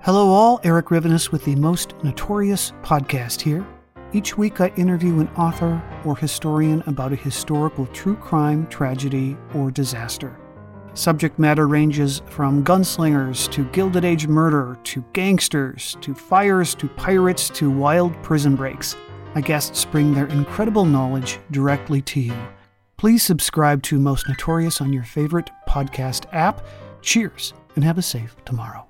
Hello all, Eric Rivenes with the Most Notorious podcast here. Each week I interview an author or historian about a historical true crime, tragedy, or disaster. Subject matter ranges from gunslingers to Gilded Age murder to gangsters to fires to pirates to wild prison breaks. My guests bring their incredible knowledge directly to you. Please subscribe to Most Notorious on your favorite podcast app. Cheers, and have a safe tomorrow.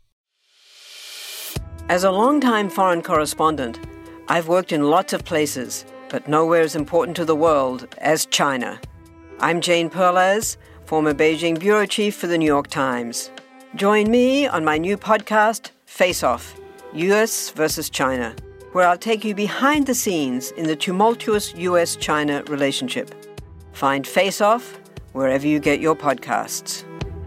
As a longtime foreign correspondent, I've worked in lots of places, but nowhere as important to the world as China. I'm Jane Perlez, former Beijing bureau chief for the New York Times. Join me on my new podcast, Face Off, U.S. versus China, where I'll take you behind the scenes in the tumultuous U.S.-China relationship. Find Face Off wherever you get your podcasts.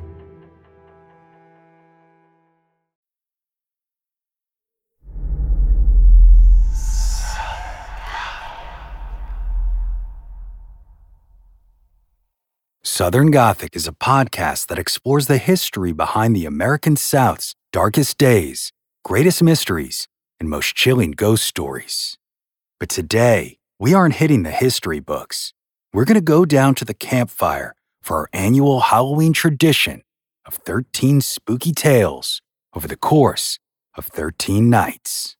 Southern Gothic is a podcast that explores the history behind the American South's darkest days, greatest mysteries, and most chilling ghost stories. But today, we aren't hitting the history books. We're going to go down to the campfire for our annual Halloween tradition of 13 spooky tales over the course of 13 nights.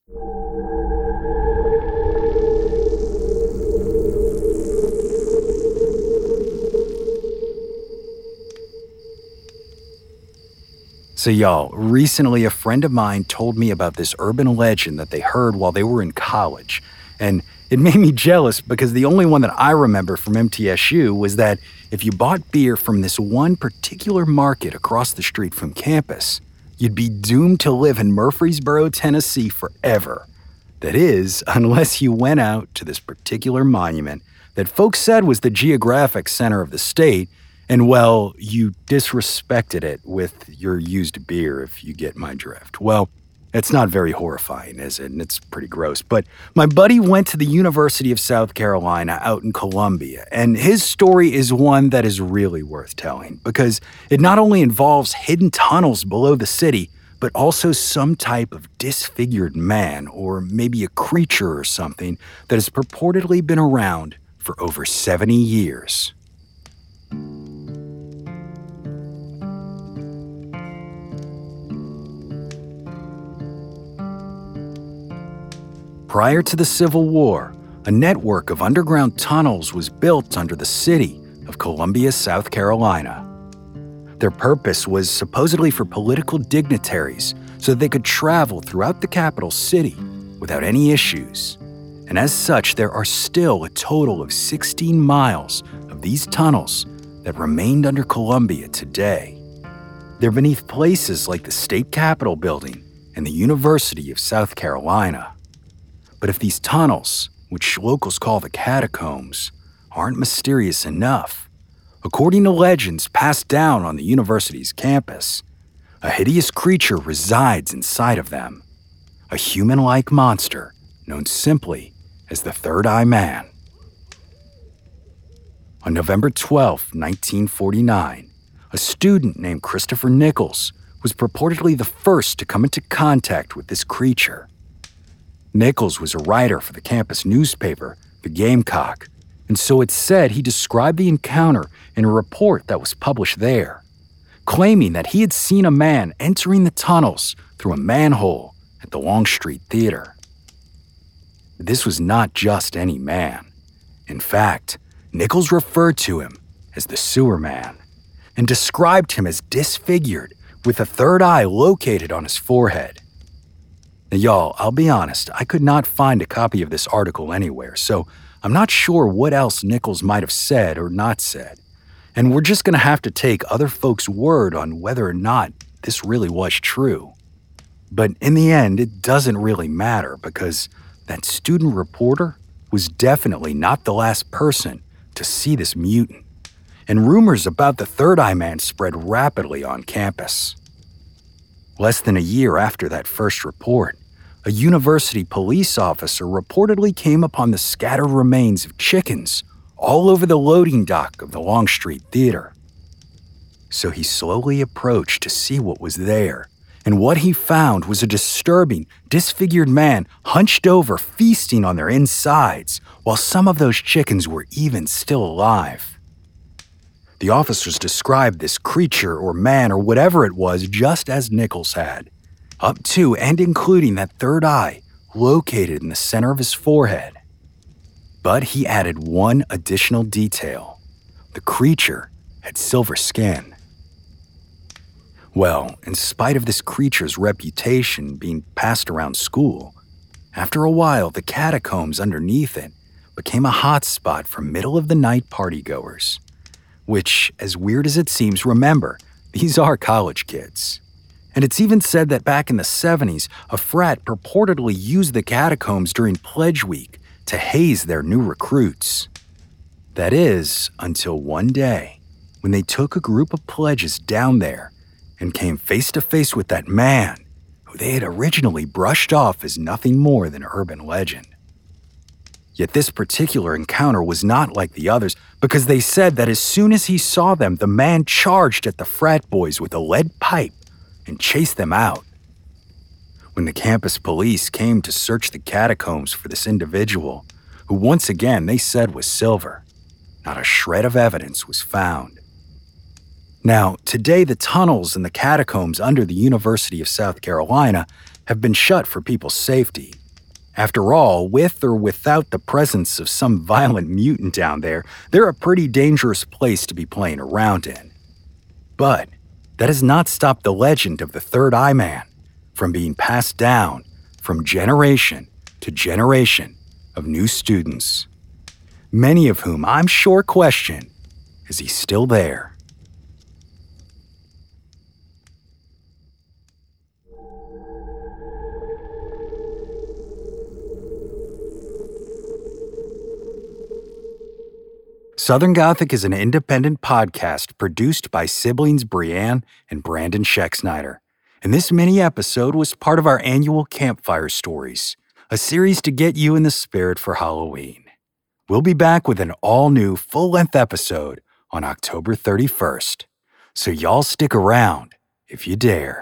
So y'all, recently a friend of mine told me about this urban legend that they heard while they were in college. And it made me jealous because the only one that I remember from MTSU was that if you bought beer from this one particular market across the street from campus, you'd be doomed to live in Murfreesboro, Tennessee forever. That is, unless you went out to this particular monument that folks said was the geographic center of the state, and, well, you disrespected it with your used beer, if you get my drift. Well, it's not very horrifying, is it? And it's pretty gross. But my buddy went to the University of South Carolina out in Columbia, and his story is one that is really worth telling because it not only involves hidden tunnels below the city, but also some type of disfigured man, or maybe a creature or something, that has purportedly been around for over 70 years. Prior to the Civil War, a network of underground tunnels was built under the city of Columbia, South Carolina. Their purpose was supposedly for political dignitaries so that they could travel throughout the capital city without any issues. And as such, there are still a total of 16 miles of these tunnels that remained under Columbia today. They're beneath places like the State Capitol Building and the University of South Carolina. But if these tunnels, which locals call the catacombs, aren't mysterious enough, according to legends passed down on the university's campus, a hideous creature resides inside of them, a human-like monster known simply as the Third Eye Man. On November 12, 1949, a student named Christopher Nichols was purportedly the first to come into contact with this creature. Nichols was a writer for the campus newspaper, The Gamecock, and so it's said he described the encounter in a report that was published there, claiming that he had seen a man entering the tunnels through a manhole at the Longstreet Theater. This was not just any man. In fact, Nichols referred to him as the Sewer Man and described him as disfigured with a third eye located on his forehead. Now, y'all, I'll be honest, I could not find a copy of this article anywhere, so I'm not sure what else Nichols might have said or not said. And we're just going to have to take other folks' word on whether or not this really was true. But in the end, it doesn't really matter because that student reporter was definitely not the last person to see this mutant. And rumors about the Third Eye Man spread rapidly on campus. Less than a year after that first report, a university police officer reportedly came upon the scattered remains of chickens all over the loading dock of the Longstreet Theater. So he slowly approached to see what was there And what he found was a disturbing, disfigured man hunched over, feasting on their insides, while some of those chickens were even still alive. The officers described this creature or man or whatever it was just as Nichols had, up to and including that third eye located in the center of his forehead. But he added one additional detail. The creature had silver skin. Well, in spite of this creature's reputation being passed around school, after a while the catacombs underneath it became a hotspot for middle-of-the-night partygoers. Which, as weird as it seems, remember, these are college kids. And it's even said that back in the 70s, a frat purportedly used the catacombs during Pledge Week to haze their new recruits. That is, until one day, when they took a group of pledges down there and came face to face with that man who they had originally brushed off as nothing more than urban legend. Yet this particular encounter was not like the others, because they said that as soon as he saw them, the man charged at the frat boys with a lead pipe and chased them out. When the campus police came to search the catacombs for this individual, who once again they said was silver, not a shred of evidence was found. Now, today the tunnels and the catacombs under the University of South Carolina have been shut for people's safety. After all, with or without the presence of some violent mutant down there, they're a pretty dangerous place to be playing around in. But that has not stopped the legend of the Third Eye Man from being passed down from generation to generation of new students, many of whom I'm sure question, is he still there? Southern Gothic is an independent podcast produced by siblings Brianne and Brandon Schexnayder. And this mini-episode was part of our annual Campfire Stories, a series to get you in the spirit for Halloween. We'll be back with an all-new full-length episode on October 31st. So y'all stick around if you dare.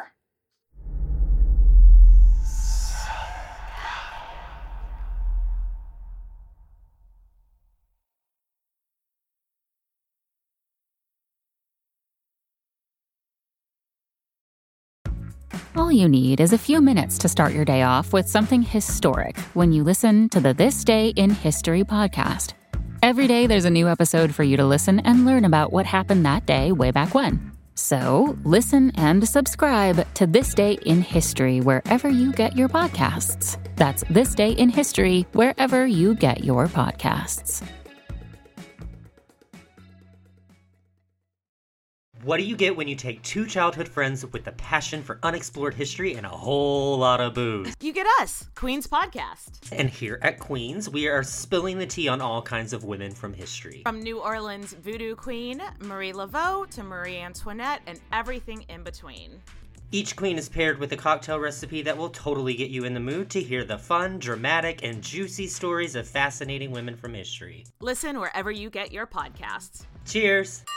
All you need is a few minutes to start your day off with something historic when you listen to the This Day in History podcast. Every day there's a new episode for you to listen and learn about what happened that day way back when. So listen and subscribe to This Day in History wherever you get your podcasts. That's This Day in History wherever you get your podcasts. What do you get when you take two childhood friends with a passion for unexplored history and a whole lot of booze? You get us, Queen's Podcast. And here at Queen's, we are spilling the tea on all kinds of women from history. From New Orleans voodoo queen, Marie Laveau, to Marie Antoinette, and everything in between. Each queen is paired with a cocktail recipe that will totally get you in the mood to hear the fun, dramatic, and juicy stories of fascinating women from history. Listen wherever you get your podcasts. Cheers!